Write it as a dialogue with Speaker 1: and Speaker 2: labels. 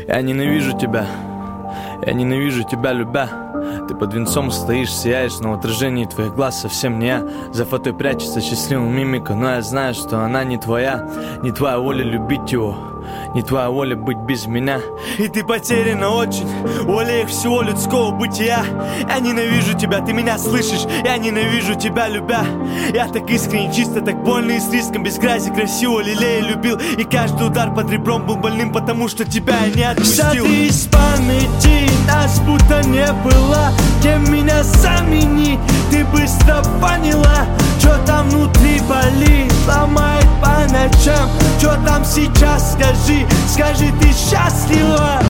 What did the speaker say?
Speaker 1: Я ненавижу тебя, любя. Ты под венцом стоишь, сияешь, но в отражении твоих глаз совсем не я. За фото прячется счастливая мимика, но я знаю, что она не твоя. Не твоя воля любить его, не твоя воля быть без меня. И ты потеряна очень, волей всего людского бытия. Я ненавижу тебя, ты меня слышишь? Я ненавижу тебя, любя. Я так искренне, чисто, так больно и с риском, без грязи, красиво лелея любил. И каждый удар под ребром был больным, потому что тебя я не отпустил. Взятый из памяти, нас будто не было. Кем меня замени, ты быстро поняла. Чё там внутри болит, ломает по ночам. Чё там сейчас, скажи, ты счастлива?